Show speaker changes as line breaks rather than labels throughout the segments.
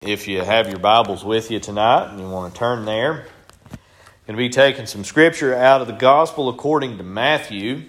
If you have your Bibles with you tonight and you want to turn there, I'm going to be taking some scripture out of the Gospel according to Matthew.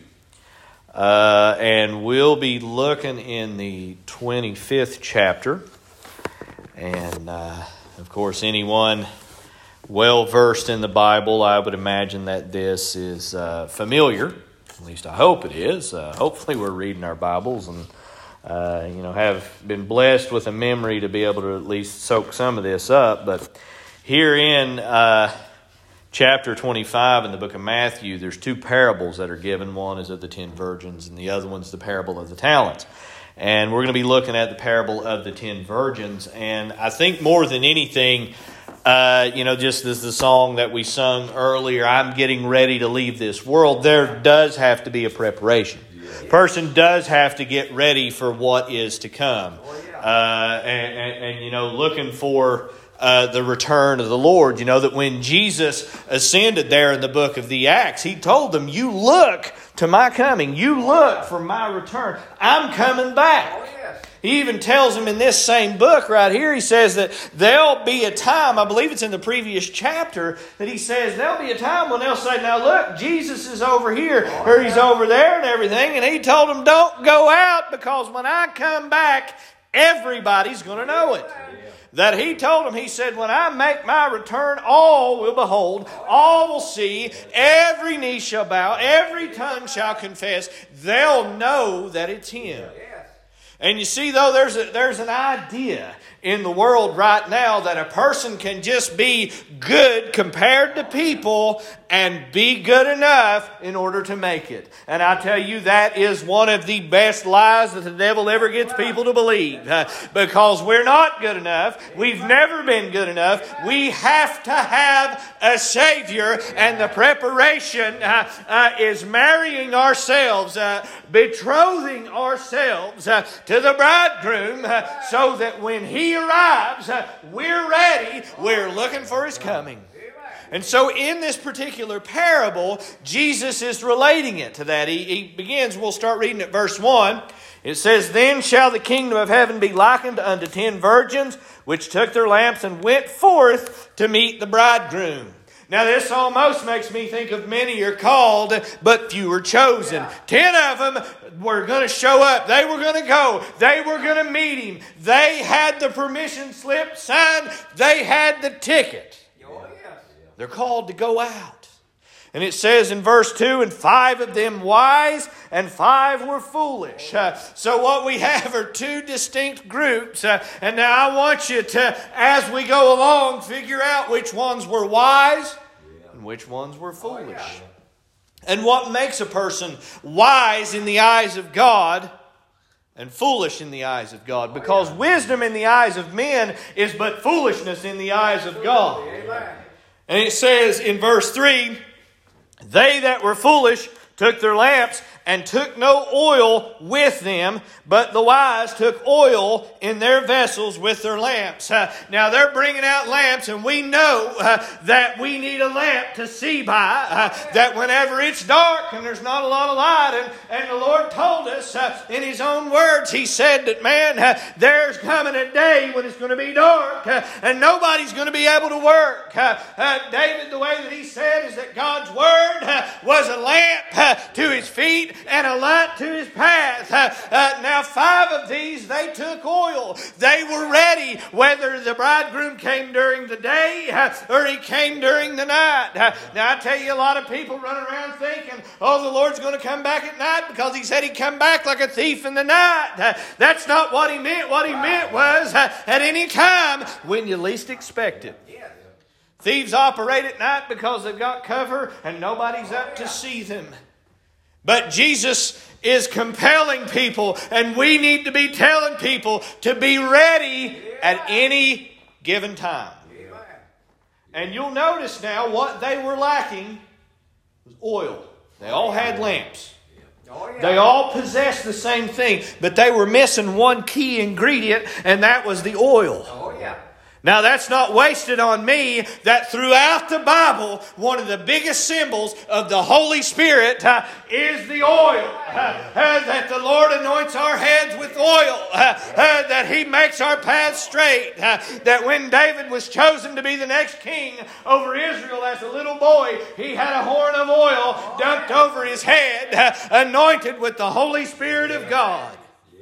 And we'll be looking in the 25th chapter. And, of course, anyone well-versed in the Bible, I would imagine that this is familiar. At least I hope it is. Hopefully we're reading our Bibles and have been blessed with a memory to be able to at least soak some of this up. But here in chapter 25 in the book of Matthew, there's two parables that are given. One is of the 10 virgins, and the other one's the parable of the talents. And we're going to be looking at the parable of the 10 virgins. And I think more than anything, just as the song that we sung earlier, I'm getting ready to leave this world, there does have to be a preparation. Person does have to get ready for what is to come. Looking for the return of the Lord. You know that when Jesus ascended there in the book of the Acts, He told them, you look to my coming. You look for my return. I'm coming back. He even tells them in this same book right here, he says that there'll be a time, I believe it's in the previous chapter, that he says there'll be a time when they'll say, now look, Jesus is over here, or He's over there and everything. And He told them, don't go out, because when I come back, everybody's going to know it. That He told them, He said, when I make my return, all will behold, all will see, every knee shall bow, every tongue shall confess. They'll know that it's Him. And you see, though, there's an idea in the world right now that a person can just be good compared to people and be good enough in order to make it. And I tell you, that is one of the best lies that the devil ever gets people to believe. Because we're not good enough. We've never been good enough. We have to have a Savior. And the preparation is marrying ourselves, betrothing ourselves to the bridegroom, so that when He arrives, we're ready. We're looking for His coming. And so in this particular parable, Jesus is relating it to that. He begins, we'll start reading at verse 1. It says, then shall the kingdom of heaven be likened unto 10 virgins, which took their lamps and went forth to meet the bridegroom. Now this almost makes me think of many are called, but few are chosen. 10 of them were going to show up. They were going to go. They were going to meet Him. They had the permission slip signed. They had the ticket. They're called to go out. And it says in verse 2, and 5 of them wise, and 5 were foolish. So what we have are two distinct groups. And now I want you to, as we go along, figure out which ones were wise and which ones were foolish. And what makes a person wise in the eyes of God and foolish in the eyes of God. Because wisdom in the eyes of men is but foolishness in the eyes of God. And it says in verse 3, they that were foolish took their lamps and took no oil with them, but the wise took oil in their vessels with their lamps. Now they're bringing out lamps, and we know that we need a lamp to see by, that whenever it's dark and there's not a lot of light, and the Lord told us in His own words, He said that, man, there's coming a day when it's going to be dark and nobody's going to be able to work. David, the way that he said is that God's Word was a lamp to his feet and a light to his path. Now 5 of these, they took oil. They were ready, whether the bridegroom came during the day or he came during the night. Now I tell you, a lot of people run around thinking, oh, the Lord's going to come back at night because He said He'd come back like a thief in the night. That's not what He meant. What He meant was at any time when you least expect it. Thieves operate at night because they've got cover and nobody's up to see them. But Jesus is compelling people, and we need to be telling people to be ready at any given time. And you'll notice now what they were lacking was oil. They all had lamps. They all possessed the same thing, but they were missing one key ingredient, and that was the oil. Now that's not wasted on me that throughout the Bible, one of the biggest symbols of the Holy Spirit is the oil. That the Lord anoints our heads with oil. That He makes our paths straight. That when David was chosen to be the next king over Israel as a little boy, he had a horn of oil dumped over his head, anointed with the Holy Spirit of God.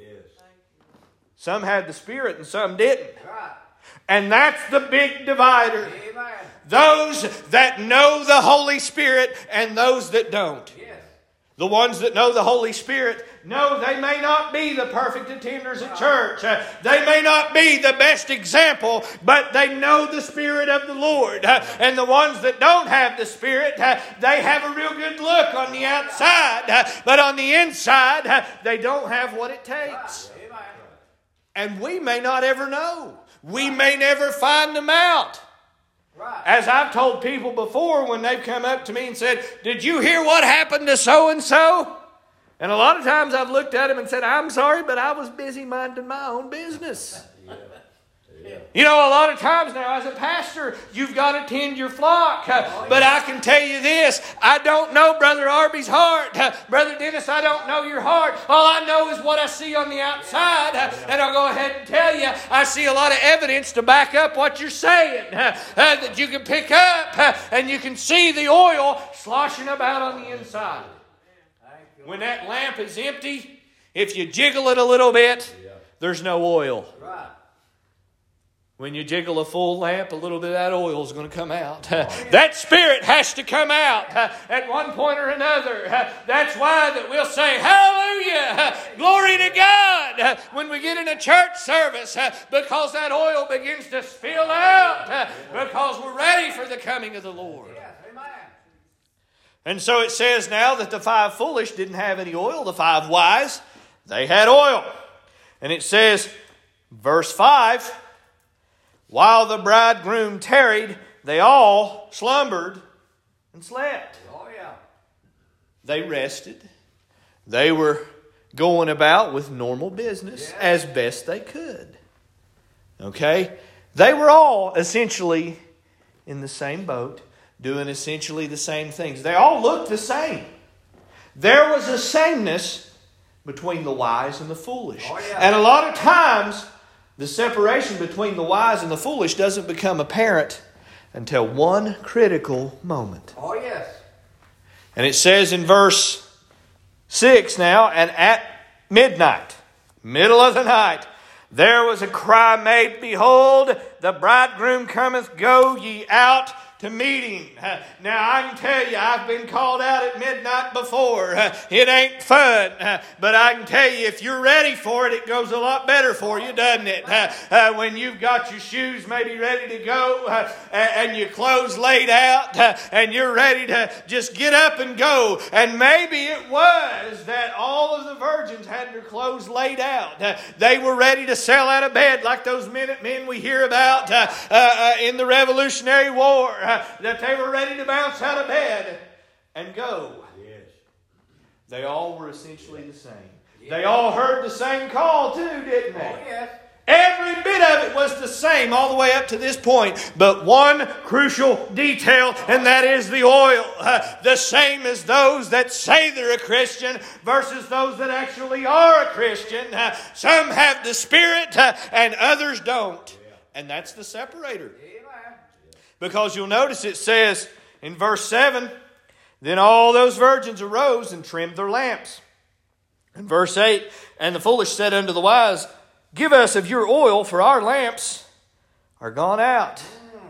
Some had the Spirit and some didn't. And that's the big divider. Amen. Those that know the Holy Spirit and those that don't. Yes. The ones that know the Holy Spirit know they may not be the perfect attenders at church. They may not be the best example, but they know the Spirit of the Lord. And the ones that don't have the Spirit, they have a real good look on the outside, but on the inside, they don't have what it takes. And we may not ever know. We may never find them out. Right. As I've told people before when they've come up to me and said, "Did you hear what happened to so-and-so?" And a lot of times I've looked at them and said, "I'm sorry, but I was busy minding my own business." You know, a lot of times now as a pastor, you've got to tend your flock. But I can tell you this, I don't know Brother Arby's heart. Brother Dennis, I don't know your heart. All I know is what I see on the outside. And I'll go ahead and tell you, I see a lot of evidence to back up what you're saying. That you can pick up and you can see the oil sloshing about on the inside. When that lamp is empty, if you jiggle it a little bit, there's no oil. When you jiggle a full lamp, a little bit of that oil is going to come out. That Spirit has to come out at one point or another. That's why that we'll say, "Hallelujah! Glory to God!" when we get in a church service, because that oil begins to spill out, because we're ready for the coming of the Lord. And so it says now that the 5 foolish didn't have any oil. The 5 wise, they had oil. And it says, verse 5, "While the bridegroom tarried, they all slumbered and slept." Oh, yeah. They rested. They were going about with normal business as best they could. Okay? They were all essentially in the same boat, doing essentially the same things. They all looked the same. There was a sameness between the wise and the foolish. Oh, yeah. And a lot of times, the separation between the wise and the foolish doesn't become apparent until one critical moment. Oh, yes. And it says in verse 6 now, "And at midnight, middle of the night, there was a cry made, Behold, the bridegroom cometh, go ye out to meet Him." Now I can tell you, I've been called out at midnight before. It ain't fun, but I can tell you, if you're ready for it, it goes a lot better for you, doesn't it? When you've got your shoes maybe ready to go, and your clothes laid out, and you're ready to just get up and go. And maybe it was that all of the virgins had their clothes laid out. They were ready to sail out of bed like those Minutemen we hear about in the Revolutionary War. That they were ready to bounce out of bed and go. Yes. They all were essentially the same. Yes. They all heard the same call too, didn't they? Oh, yes. Every bit of it was the same all the way up to this point. But one crucial detail, and that is the oil. The same as those that say they're a Christian versus those that actually are a Christian. Some have the Spirit and others don't. And that's the separator. Because you'll notice it says in verse 7, "Then all those virgins arose and trimmed their lamps." In verse 8, "And the foolish said unto the wise, Give us of your oil, for our lamps are gone out."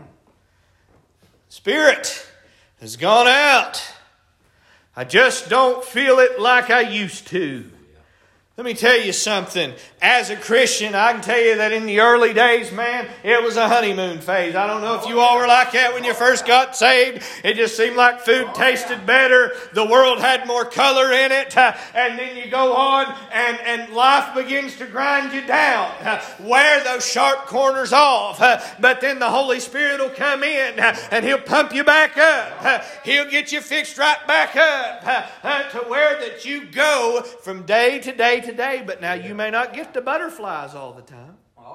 Spirit has gone out. I just don't feel it like I used to. Let me tell you something. As a Christian, I can tell you that in the early days, man, it was a honeymoon phase. I don't know if you all were like that when you first got saved. It just seemed like food tasted better. The world had more color in it. And then you go on and life begins to grind you down. Wear those sharp corners off. But then the Holy Spirit will come in and He'll pump you back up. He'll get you fixed right back up to where that you go from day to day to day. But now you may not get the butterflies all the time. Oh, yeah.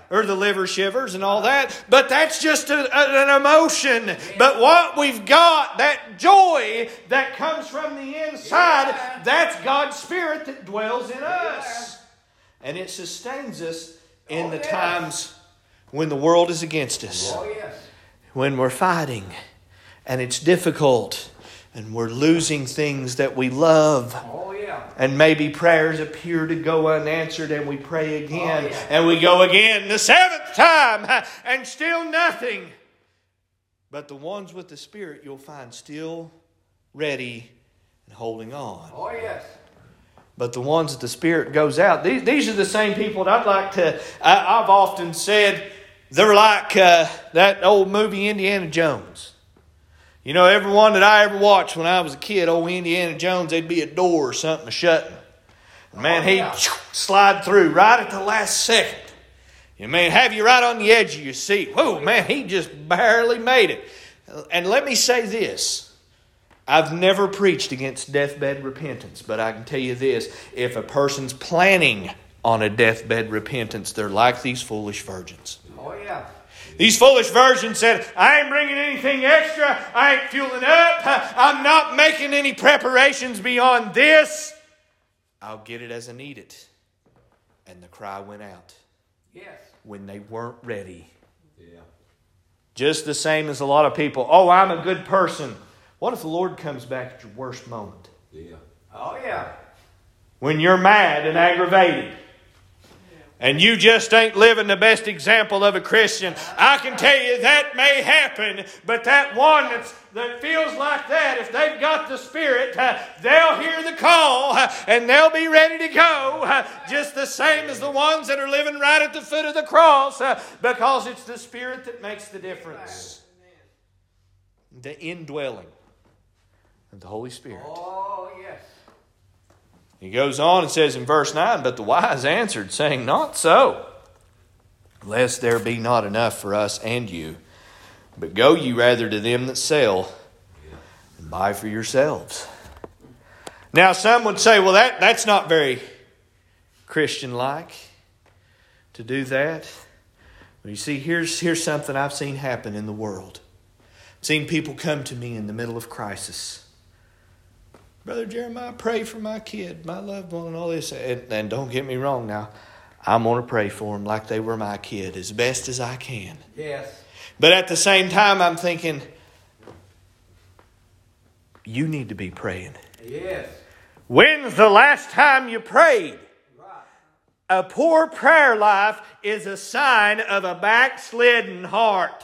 or the liver shivers and all that. But that's just an emotion. But what we've got, that joy that comes from the inside, that's God's Spirit that dwells in us. And it sustains us in the times when the world is against us. When we're fighting and it's difficult and we're losing things that we love. And maybe prayers appear to go unanswered and we pray again. And we go again the seventh time and still nothing. But the ones with the Spirit you'll find still ready and holding on. But the ones that the Spirit goes out, these are the same people that I've often said, they're like that old movie Indiana Jones. You know, every one that I ever watched when I was a kid, old Indiana Jones, there'd be a door or something shutting. Man, he'd slide through right at the last second. Man, have you right on the edge of your seat. Whoa, man, he just barely made it. And let me say this. I've never preached against deathbed repentance, but I can tell you this. If a person's planning on a deathbed repentance, they're like these foolish virgins. These foolish virgins said, I ain't bringing anything extra. I ain't fueling up. I'm not making any preparations beyond this. I'll get it as I need it. And the cry went out. When they weren't ready. Just the same as a lot of people. Oh, I'm a good person. What if the Lord comes back at your worst moment? When you're mad and aggravated. And you just ain't living the best example of a Christian. I can tell you that may happen. But that one that feels like that, if they've got the Spirit, they'll hear the call and they'll be ready to go. Just the same as the ones that are living right at the foot of the cross. Because it's the Spirit that makes the difference. The indwelling of the Holy Spirit. He goes on and says in verse 9, but the wise answered, saying, not so, lest there be not enough for us and you. But go ye rather to them that sell, and buy for yourselves. Now some would say, well, that's not very Christian-like to do that. Well, you see, here's something I've seen happen in the world. I've seen people come to me in the middle of crisis. Brother Jeremiah, pray for my kid, my loved one, and all this. And don't get me wrong now. I'm going to pray for them like they were my kid as best as I can. But at the same time, I'm thinking, you need to be praying. When's the last time you prayed? A poor prayer life is a sign of a backslidden heart.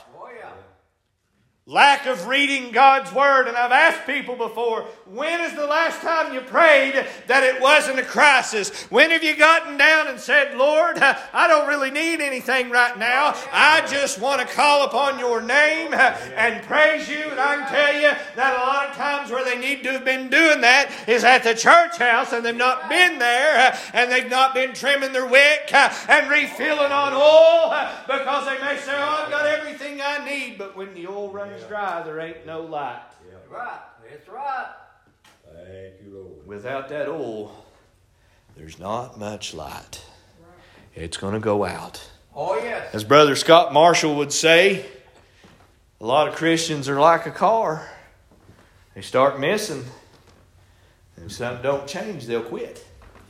Lack of reading God's Word. And I've asked people before, when is the last time you prayed that it wasn't a crisis? When have you gotten down and said, Lord, I don't really need anything right now. I just want to call upon your name and praise you. And I can tell you that a lot of times where they need to have been doing that is at the church house, and they've not been there, and they've not been trimming their wick and refilling on oil, because they may say, oh, I've got everything I need. But when the oil runs dry, there ain't no light.
That's right. Thank you, Lord.
Without that oil, there's not much light. It's going to go out. As Brother Scott Marshall would say, a lot of Christians are like a car. They start missing, and if something don't change, they'll quit.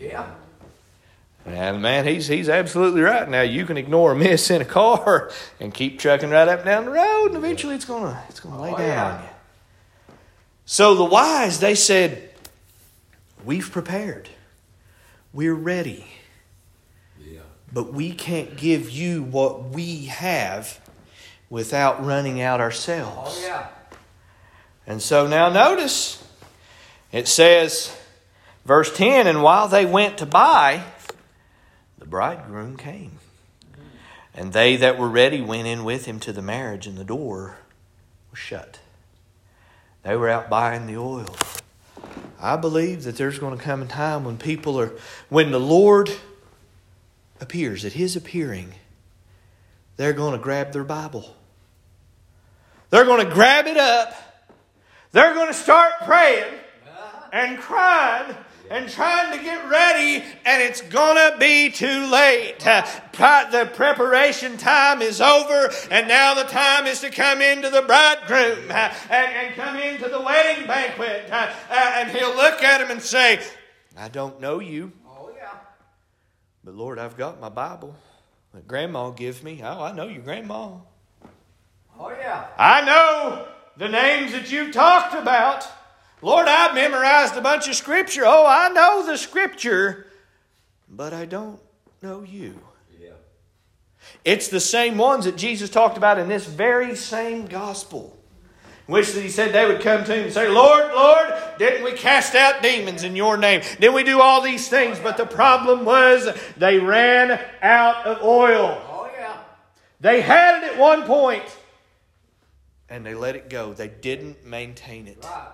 And man, he's absolutely right. Now you can ignore a miss in a car and keep trucking right up and down the road, and eventually it's gonna lay down on you. So the wise, they said, we've prepared. We're ready. But we can't give you what we have without running out ourselves. And so now notice, it says, verse 10, and while they went to buy, the bridegroom came. And they that were ready went in with him to the marriage, and the door was shut. They were out buying the oil. I believe that there's going to come a time when the Lord appears, at His appearing, they're going to grab their Bible. They're going to grab it up. They're going to start praying and crying and trying to get ready, and it's going to be too late. The preparation time is over, and now the time is to come into the bridegroom and come into the wedding banquet. And He'll look at him and say, I don't know you.
Oh, yeah.
But Lord, I've got my Bible that Grandma gives me. Oh, I know your grandma.
Oh, yeah.
I know the names that you've talked about. Lord, I've memorized a bunch of Scripture. Oh, I know the Scripture, but I don't know you.
Yeah.
It's the same ones that Jesus talked about in this very same gospel, in which He said they would come to Him and say, Lord, Lord, didn't we cast out demons in your name? Didn't we do all these things? But the problem was they ran out of oil.
Oh, yeah.
They had it at one point, and they let it go. They didn't maintain it.
Right.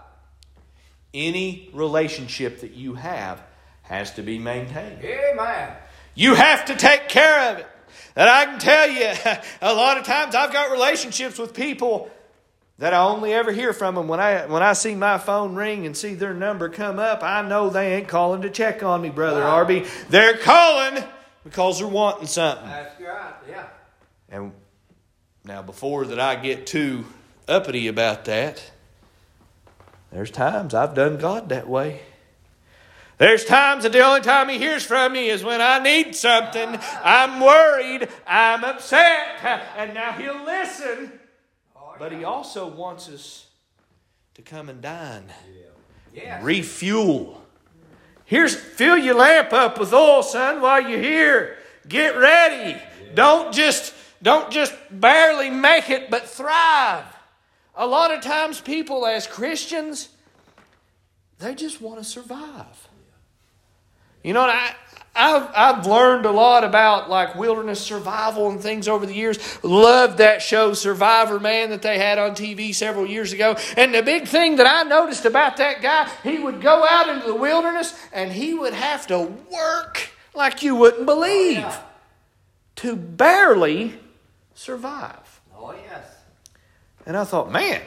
Any relationship that you have has to be maintained.
Amen.
You have to take care of it. And I can tell you, a lot of times I've got relationships with people that I only ever hear from them when I see my phone ring and see their number come up. I know they ain't calling to check on me, Brother Arby. They're calling because they're wanting something.
That's right, yeah.
And now, before that I get too uppity about that, there's times I've done God that way. There's times that the only time He hears from me is when I need something. I'm worried. I'm upset. And now He'll listen. But He also wants us to come and dine.
Yes.
Refuel. Fill your lamp up with oil, son, while you're here. Get ready. Don't just barely make it, but thrive. A lot of times people as Christians, they just want to survive. You know, I've learned a lot about like wilderness survival and things over the years. Loved that show Survivor, man, that they had on TV several years ago. And the big thing that I noticed about that guy, he would go out into the wilderness and he would have to work like you wouldn't believe to barely survive.
Oh, yes.
And I thought, man,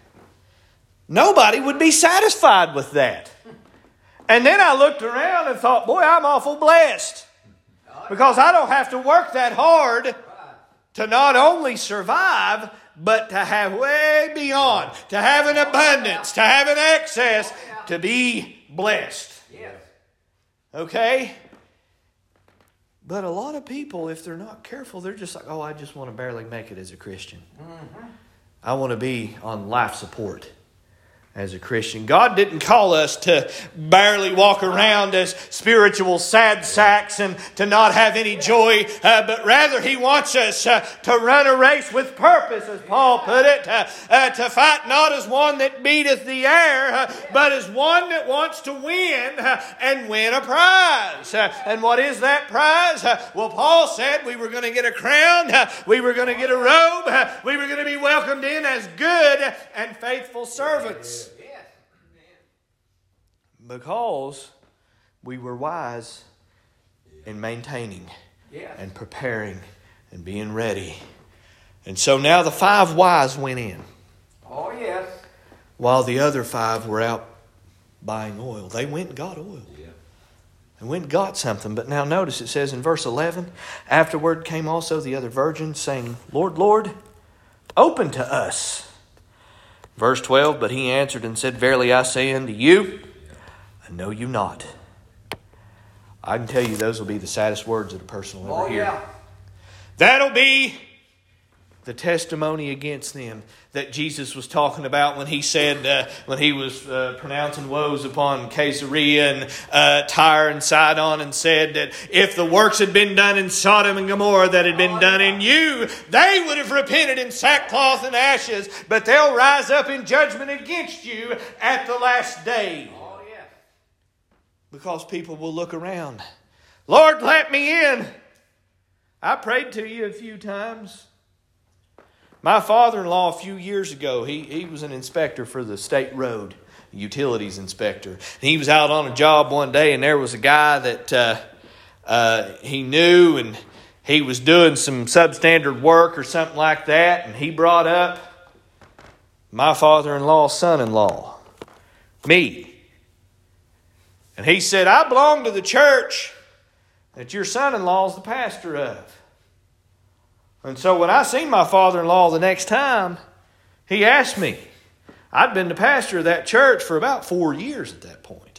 nobody would be satisfied with that. And then I looked around and thought, boy, I'm awful blessed. Because I don't have to work that hard to not only survive, but to have way beyond, to have an abundance, to have an excess, to be blessed.
Yes.
Okay? But a lot of people, if they're not careful, they're just like, oh, I just want to barely make it as a Christian. Mm-hmm. I want to be on life support as a Christian. God didn't call us to barely walk around as spiritual sad sacks and to not have any joy, but rather He wants us to run a race with purpose, as Paul put it, to fight not as one that beateth the air, but as one that wants to win and win a prize. And what is that prize? Well, Paul said we were going to get a crown, we were going to get a robe, we were going to be welcomed in as good and faithful servants. Because we were wise in maintaining and preparing and being ready. And so now the 5 wise went in.
Oh, yes.
While the other 5 were out buying oil. They went and got oil. They went and got something. But now notice it says in verse 11, afterward came also the other virgins, saying, Lord, Lord, open to us. Verse 12, but he answered and said, verily I say unto you, I know you not. I can tell you those will be the saddest words that a person will ever hear. That'll be the testimony against them that Jesus was talking about when He said, when He was pronouncing woes upon Caesarea and Tyre and Sidon, and said that if the works had been done in Sodom and Gomorrah that had been done in you, they would have repented in sackcloth and ashes, but they'll rise up in judgment against you at the last day. Because people will look around. Lord, let me in. I prayed to you a few times. My father-in-law a few years ago, he was an inspector for the state road, utilities inspector. And he was out on a job one day, and there was a guy that he knew, and he was doing some substandard work or something like that, and he brought up my father-in-law's son-in-law, me. And he said, I belong to the church that your son-in-law is the pastor of. And so when I seen my father-in-law the next time, he asked me. I'd been the pastor of that church for about 4 years at that point.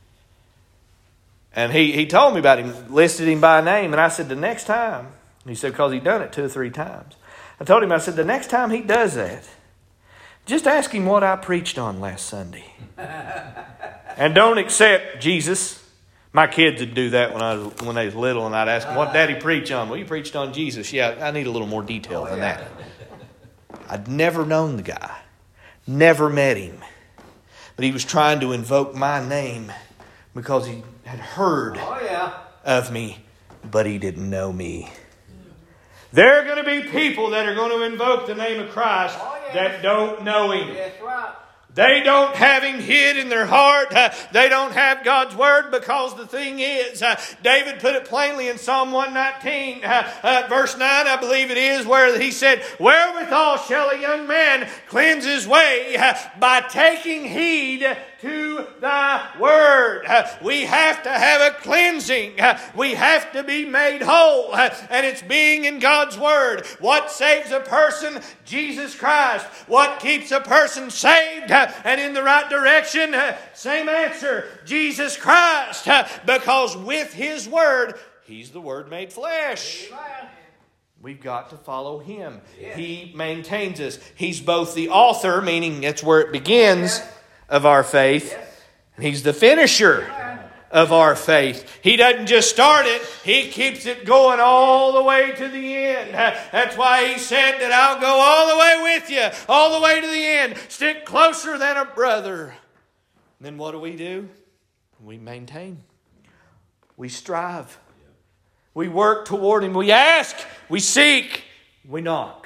And he told me about him, listed him by name. And I said, the next time, he said, because he'd done it 2 or 3 times. I told him, I said, the next time he does that, just ask him what I preached on last Sunday. And don't accept Jesus. My kids would do that when they was little, and I'd ask them, what Daddy preach on? Well, you preached on Jesus. Yeah, I need a little more detail than that. I'd never known the guy. Never met him. But he was trying to invoke my name because he had heard of me, but he didn't know me. There are going to be people that are going to invoke the name of Christ that don't know Him.
That's right.
They don't have Him hid in their heart. They don't have God's Word, because the thing is, David put it plainly in Psalm 119, verse 9, I believe it is, where he said, wherewithal shall a young man cleanse his way? By taking heed to Thy Word. We have to have a cleansing. We have to be made whole. And it's being in God's Word. What saves a person? Jesus Christ. What keeps a person saved and in the right direction? Same answer. Jesus Christ. Because with His Word, He's the Word made flesh. We've got to follow Him. He maintains us. He's both the author, meaning that's where it begins, of our faith. And He's the finisher of our faith. He doesn't just start it. He keeps it going all the way to the end. That's why He said that I'll go all the way with you, all the way to the end. Stick closer than a brother. And then what do? We maintain. We strive. We work toward Him. We ask. We seek. We knock.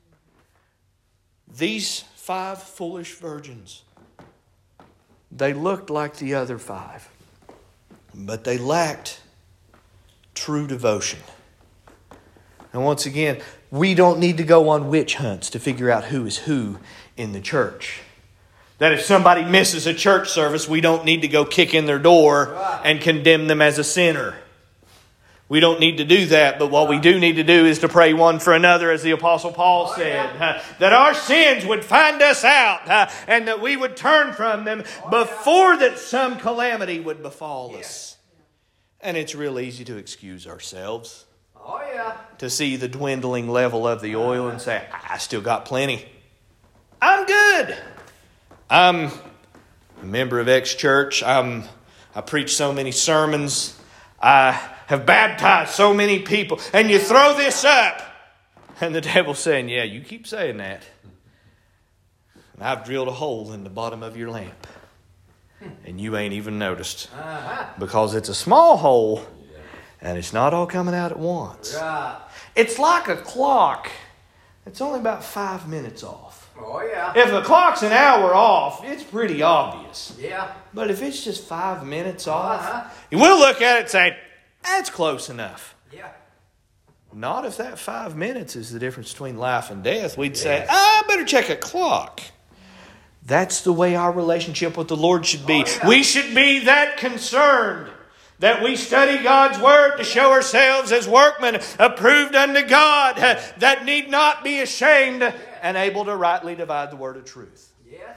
These 5 foolish virgins, they looked like the other 5, but they lacked true devotion. And once again, we don't need to go on witch hunts to figure out who is who in the church. That if somebody misses a church service, we don't need to go kick in their door and condemn them as a sinner. We don't need to do that, but what we do need to do is to pray one for another, as the Apostle Paul said, that our sins would find us out and that we would turn from them before that some calamity would befall us. And it's real easy to excuse ourselves, to see the dwindling level of the oil and say, I still got plenty. I'm good. I'm a member of X Church. I preach so many sermons. I have baptized so many people. And you throw this up. And the devil's saying, yeah, you keep saying that. And I've drilled a hole in the bottom of your lamp. And you ain't even noticed. Because it's a small hole. And it's not all coming out at once. It's like a clock. It's only about 5 minutes off. If the clock's an hour off, it's pretty obvious. But if it's just 5 minutes off, we'll look at it and say, that's close enough. Not if that 5 minutes is the difference between life and death. We'd say, I better check a clock. That's the way our relationship with the Lord should be. We should be that concerned that we study God's Word to show ourselves as workmen approved unto God, that need not be ashamed and able to rightly divide the word of truth.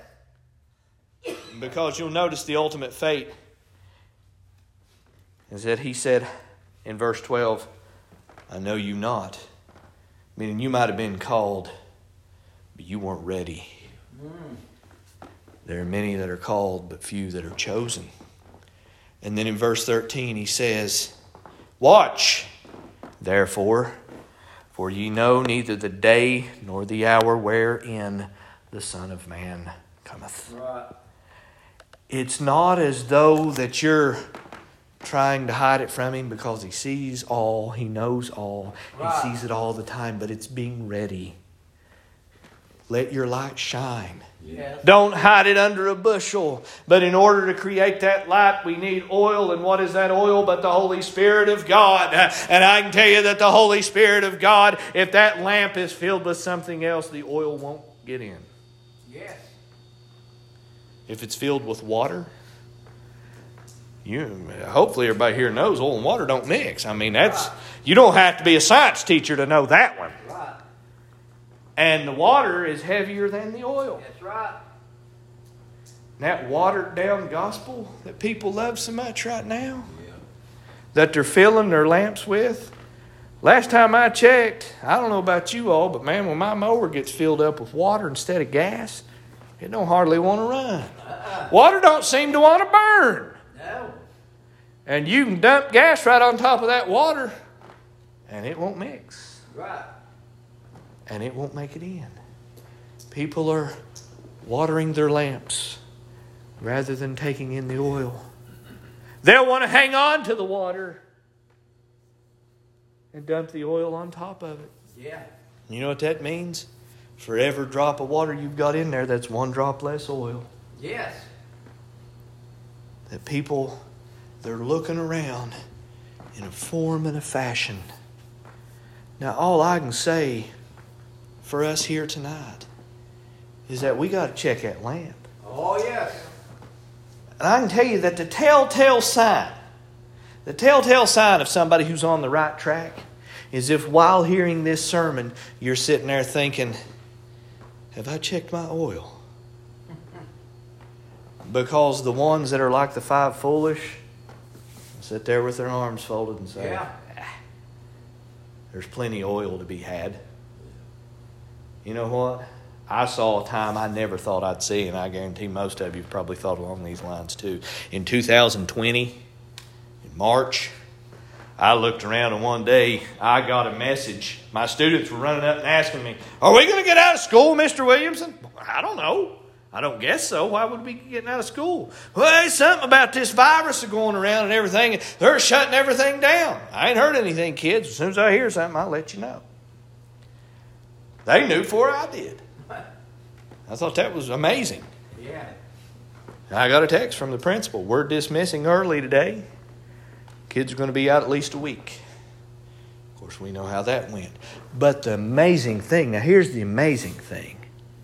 Because you'll notice the ultimate fate is that He said in verse 12, I know you not. Meaning you might have been called, but you weren't ready. There are many that are called, but few that are chosen. And then in verse 13 He says, watch, therefore, for ye know neither the day nor the hour wherein the Son of Man cometh. It's not as though that you're trying to hide it from Him, because He sees all, He knows all, He sees it all the time, but it's being ready. Let your light shine. Don't hide it under a bushel. But in order to create that light, we need oil. And what is that oil but the Holy Spirit of God? And I can tell you that the Holy Spirit of God, if that lamp is filled with something else, the oil won't get in. If it's filled with water, Hopefully everybody here knows oil and water don't mix. I mean, you don't have to be a science teacher to know that one.
Right.
And the water is heavier than the oil.
That's right.
That watered down gospel that people love so much right now, that they're filling their lamps with. Last time I checked, I don't know about you all, but man, when my mower gets filled up with water instead of gas, it don't hardly want to run. Water don't seem to want to burn.
No.
And you can dump gas right on top of that water, and it won't mix.
Right.
And it won't make it in. People are watering their lamps rather than taking in the oil. They'll want to hang on to the water and dump the oil on top of it.
Yeah.
You know what that means? For every drop of water you've got in there, that's one drop less oil.
Yes.
That people, they're looking around in a form and a fashion. Now, all I can say for us here tonight is that we got to check that lamp.
Oh, yes.
And I can tell you that the telltale sign of somebody who's on the right track is if while hearing this sermon, you're sitting there thinking, have I checked my oil? Because the ones that are like the five foolish sit there with their arms folded and say, there's plenty of oil to be had. You know what? I saw a time I never thought I'd see, and I guarantee most of you have probably thought along these lines too. In 2020, in March, I looked around and one day I got a message. My students were running up and asking me, are we going to get out of school, Mr. Williamson? I don't know. I don't guess so. Why would we be getting out of school? Well, there's something about this virus going around and everything. They're shutting everything down. I ain't heard anything, kids. As soon as I hear something, I'll let you know. They knew before I did. I thought that was amazing.
Yeah.
I got a text from the principal. We're dismissing early today. Kids are going to be out at least a week. Of course, we know how that went. But the amazing thing, now here's the amazing thing.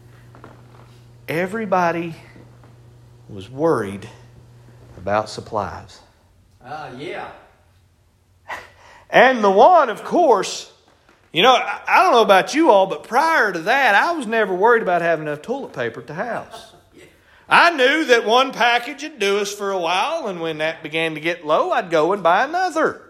Everybody was worried about supplies.
Yeah.
And the one, of course, you know, I don't know about you all, but prior to that, I was never worried about having enough toilet paper at the house. I knew that one package would do us for a while, and when that began to get low, I'd go and buy another.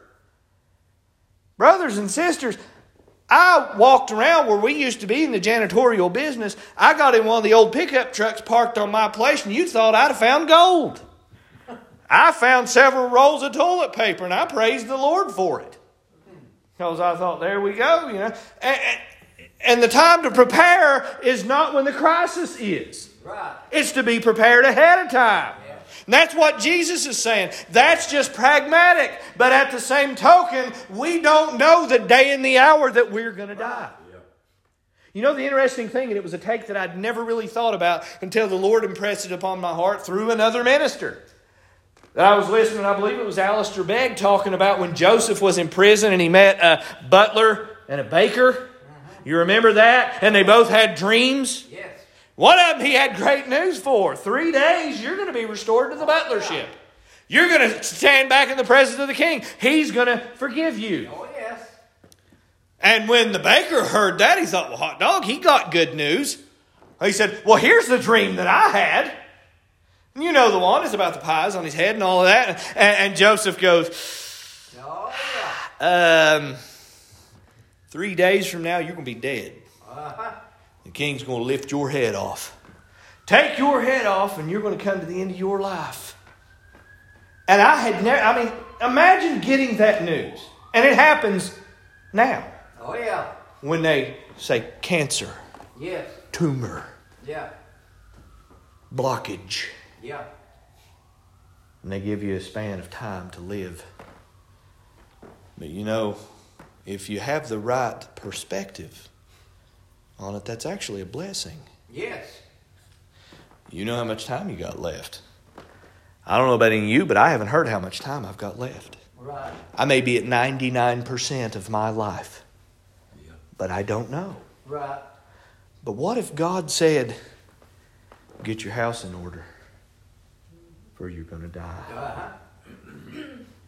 Brothers and sisters, I walked around where we used to be in the janitorial business. I got in one of the old pickup trucks parked on my place, and you thought I'd have found gold. I found several rolls of toilet paper, and I praised the Lord for it. Because I thought, there we go, you know. And the time to prepare is not when the crisis is.
Right.
It's to be prepared ahead of time.
Yeah.
And that's what Jesus is saying. That's just pragmatic. But at the same token, we don't know the day and the hour that we're going to die.
Yeah.
You know the interesting thing, and it was a take that I'd never really thought about until the Lord impressed it upon my heart through another minister. I was listening, I believe it was Alistair Begg, talking about when Joseph was in prison and he met a butler and a baker. You remember that? And they both had dreams.
Yes.
One of them he had great news for. 3 days, you're going to be restored to the butlership. You're going to stand back in the presence of the king. He's going to forgive you.
Oh, yes.
And when the baker heard that, he thought, well, hot dog, he got good news. He said, well, here's the dream that I had. And you know the one is about the pies on his head and all of that. And Joseph goes,
Oh, yeah.
3 days from now, you're going to be dead.
Uh-huh.
The king's going to lift your head off. Take your head off and you're going to come to the end of your life. And I had never, imagine getting that news. And it happens now.
Oh, yeah.
When they say cancer,
Yes.
tumor,
Yeah.
blockage.
Yeah.
And they give you a span of time to live. But you know, if you have the right perspective on it, that's actually a blessing.
Yes.
You know how much time you got left. I don't know about any of you, but I haven't heard how much time I've got left.
Right.
I may be at 99% of my life, but I don't know.
Right.
But what if God said, get your house in order, for you're going to die?
Uh-huh.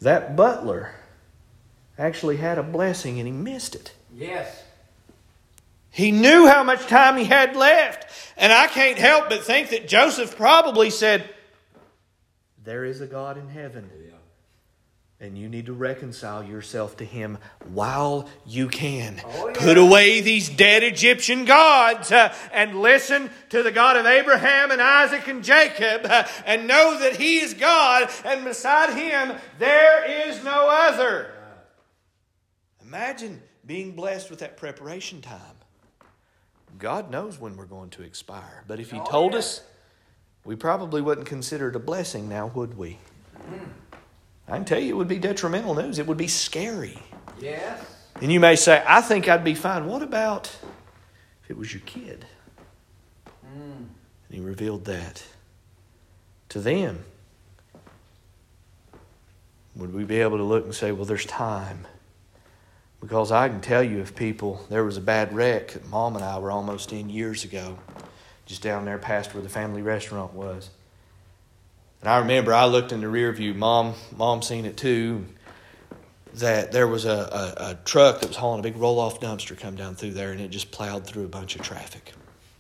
That butler actually had a blessing and he missed it.
Yes.
He knew how much time he had left. And I can't help but think that Joseph probably said, there is a God in heaven. And you need to reconcile yourself to Him while you can.
Oh, yeah.
Put away these dead Egyptian gods and listen to the God of Abraham and Isaac and Jacob and know that He is God and beside Him there is no other. Imagine being blessed with that preparation time. God knows when we're going to expire. But if He told us, we probably wouldn't consider it a blessing now, would we? I can tell you it would be detrimental news. It would be scary.
Yes.
And you may say, I think I'd be fine. What about if it was your kid? And He revealed that to them. Would we be able to look and say, well, there's time? Because I can tell you if people, there was a bad wreck that Mom and I were almost in years ago, just down there past where the family restaurant was. And I remember I looked in the rear view, Mom seen it too, that there was a truck that was hauling a big roll-off dumpster come down through there and it just plowed through a bunch of traffic.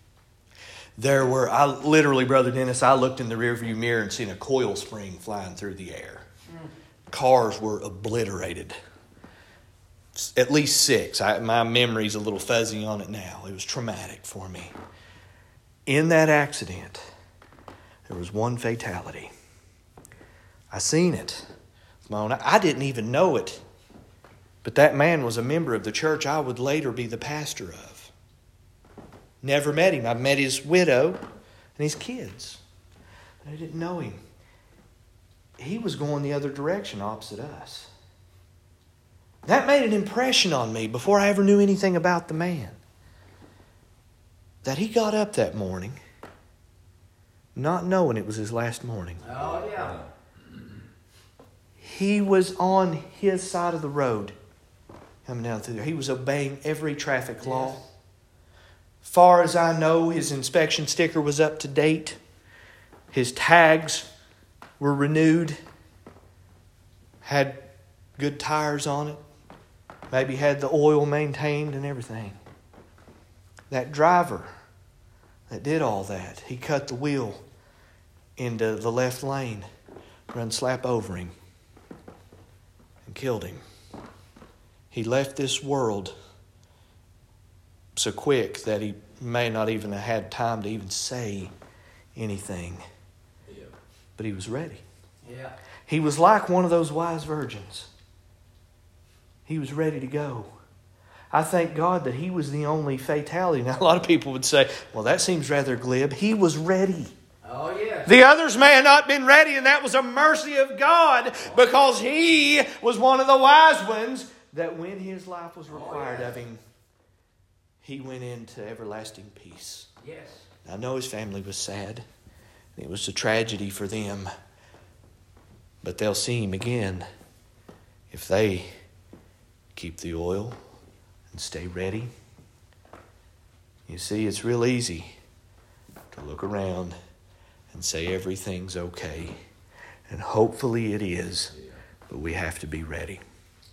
Brother Dennis, I looked in the rear view mirror and seen a coil spring flying through the air. Cars were obliterated. At least 6. My memory's a little fuzzy on it now. It was traumatic for me. In that accident, there was one fatality. I seen it. I didn't even know it. But that man was a member of the church I would later be the pastor of. Never met him. I met his widow and his kids. I didn't know him. He was going the other direction opposite us. That made an impression on me before I ever knew anything about the man. That he got up that morning not knowing it was his last morning.
Oh, yeah.
He was on his side of the road coming down through there. He was obeying every traffic law. Far as I know, his inspection sticker was up to date. His tags were renewed. Had good tires on it. Maybe had the oil maintained and everything. That driver that did all that, he cut the wheel into the left lane, run slap over him, and killed him. He left this world so quick that he may not even have had time to even say anything. Yeah. But he was ready.
Yeah.
He was like one of those wise virgins. He was ready to go. I thank God that he was the only fatality. Now, a lot of people would say, well, that seems rather glib. He was ready.
Oh, yeah.
The others may have not been ready, and that was a mercy of God because he was one of the wise ones that when his life was required of him, he went into everlasting peace.
Yes.
I know his family was sad. It was a tragedy for them. But they'll see him again if they keep the oil and stay ready. You see, it's real easy to look around and say everything's okay. And hopefully it is. But we have to be ready.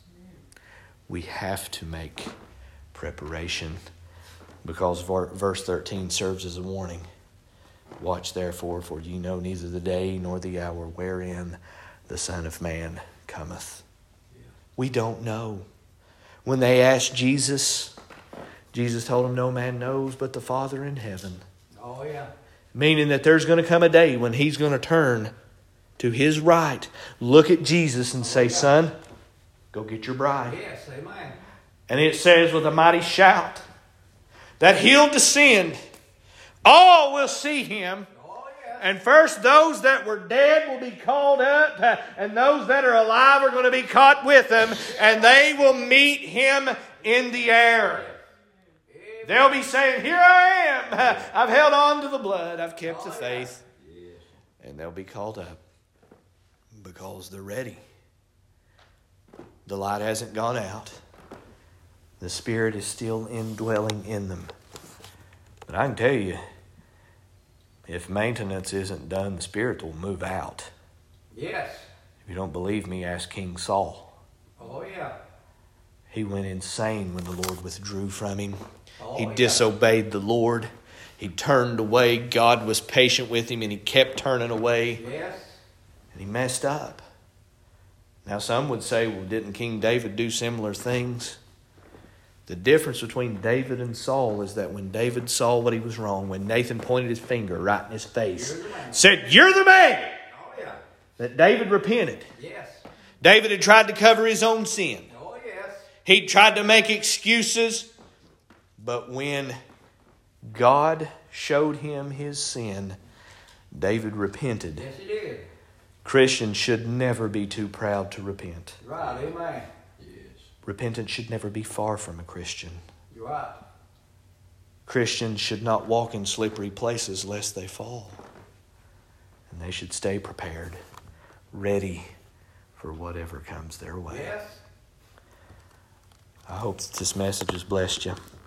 We have to make preparation because verse 13 serves as a warning. Watch therefore, for ye know neither the day nor the hour wherein the Son of Man cometh. We don't know. When they asked Jesus, Jesus told them, no man knows but the Father in heaven.
Oh, yeah.
Meaning that there's going to come a day when he's going to turn to his right, look at Jesus and say, son, go get your bride.
Yes, amen.
And it says with a mighty shout that he'll descend. All will see him. And first, those that were dead will be called up, and those that are alive are going to be caught with them, and they will meet him in the air. They'll be saying, here I am. I've held on to the blood. I've kept the faith. And they'll be called up because they're ready. The light hasn't gone out. The Spirit is still indwelling in them. But I can tell you, if maintenance isn't done, the Spirit will move out.
Yes.
If you don't believe me, ask King Saul.
Oh, yeah.
He went insane when the Lord withdrew from him. He
yeah.
disobeyed the Lord. He turned away. God was patient with him, and he kept turning away.
Yes.
And he messed up. Now, some would say, well, didn't King David do similar things? The difference between David and Saul is that when David saw what he was wrong, when Nathan pointed his finger right in his face, said, "You're the man!"
Oh, yeah.
That David repented.
Yes.
David had tried to cover his own sin.
Oh, yes.
He tried to make excuses. But when God showed him his sin, David repented.
Yes, he did.
Christians should never be too proud to repent.
Right, amen. Yes.
Repentance should never be far from a Christian.
You're right.
Christians should not walk in slippery places lest they fall. And they should stay prepared, ready for whatever comes their way.
Yes.
I hope that this message has blessed you.